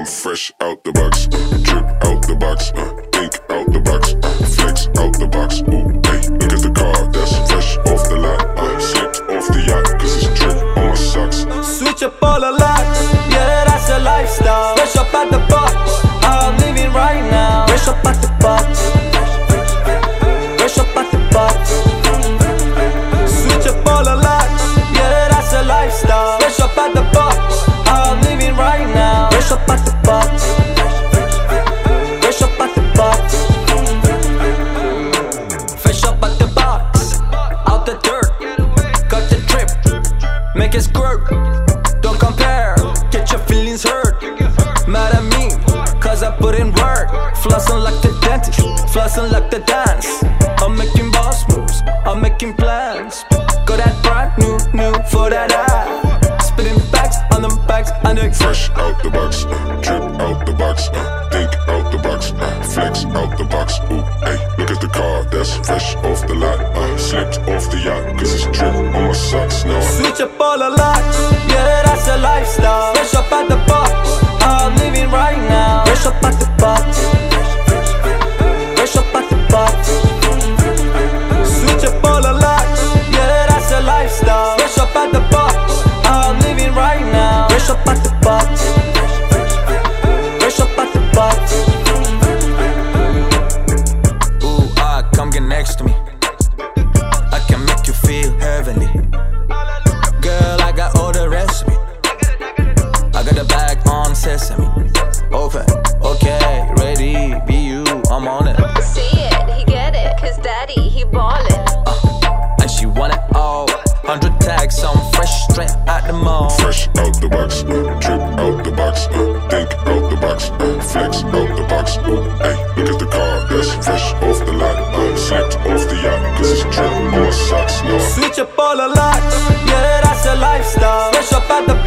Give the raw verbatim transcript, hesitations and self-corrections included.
fresh out the box, uh, drip out the box, uh, think out the box, uh, flex out the box. Ooh, hey, look at the car, that's fresh off the lot. Uh, slipped off the yacht, cause it's drip on my socks. Switch up all the locks, yeah, that's a lifestyle. Fresh up at the box, I'm living right now. Fresh up at the box, fresh up at the box. Switch up all the locks, yeah, that's a lifestyle. Fresh up at the box, I'm living right now. Fresh up at the box, fresh up at the box, fresh up at the box. Out the dirt, cut the drip, make it squirt. Don't compare, get your feelings hurt. Mad at me, cause I put in work. Flossing like the dentist, flossing like the dance. I'm making boss moves, I'm making plans. Got that brand new, new for that eye. Spitting facts on them facts and the fresh out the box, uh, drip out the box, uh, think out the box, uh, flex out the box. Ooh, hey, look at the car, that's fresh off the lot. Uh, slipped off the yacht, cause it's drip on my socks. Now I switch up all the locks, yeah, that's a lifestyle. Fresh up at the box, I'm living right now. Fresh up at the box, fresh up at the box. Switch up all the locks, yeah, that's a lifestyle. Fresh up at the box, I'm living right now. Fresh up at the box, fresh up at the box. Ooh, ah, come get next to me. I can make you feel heavenly. Girl, I got all the recipe. I got the bag on sesame. Open, okay, ready, be you, I'm on it. See it, he get it, cause daddy, he ballin'. uh, And she want it all. Hundred tags, I'm fresh straight out the mall. fresh out the box, uh, drip out the box, uh, think out the box, uh, flex out the box. Ooh, hey, look at the car, that's fresh off the lot. Uh, slipped off the yacht, cause it's drip on my socks. Now I Switch up all the locks, yeah, that's a lifestyle. Fresh up at the